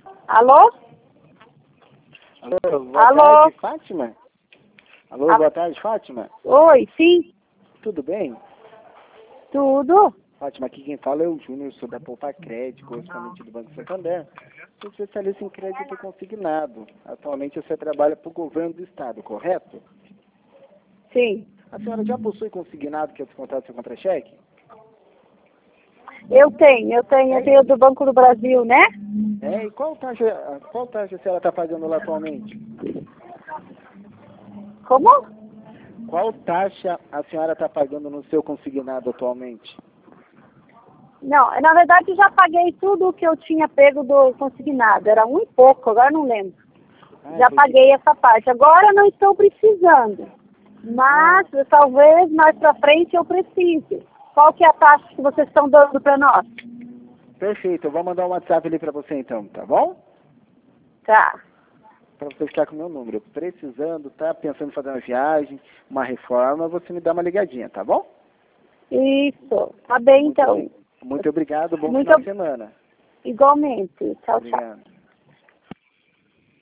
Alô? Alô, boa Alô? tarde, Fátima? Alô, Ah. boa tarde, Fátima? Oi, sim? Tudo bem? Tudo? Fátima, aqui quem fala é o Júnior, sou da Poupa Crédito, correspondente do Banco Santander. Sou especialista em crédito consignado. Atualmente você trabalha para o governo do estado, correto? Sim. A senhora já possui consignado que é descontado do seu contra-cheque? Eu tenho do Banco do Brasil, né? E qual taxa a senhora está pagando lá atualmente? Como? Qual taxa a senhora está pagando no seu consignado atualmente? Não, na verdade já paguei tudo o que eu tinha pego do consignado. Era um e pouco, agora não lembro. Já paguei essa parte. Agora não estou precisando. Mas talvez mais pra frente eu precise. Qual que é a taxa que vocês estão dando para nós? Perfeito, eu vou mandar um WhatsApp ali para você então, tá bom? Tá. Para você ficar com o meu número. Precisando, tá pensando em fazer uma viagem, uma reforma, você me dá uma ligadinha, tá bom? Isso. Tá bem, então. Muito obrigado, bom Muito final de semana. Igualmente. Tchau, tchau. Obrigado.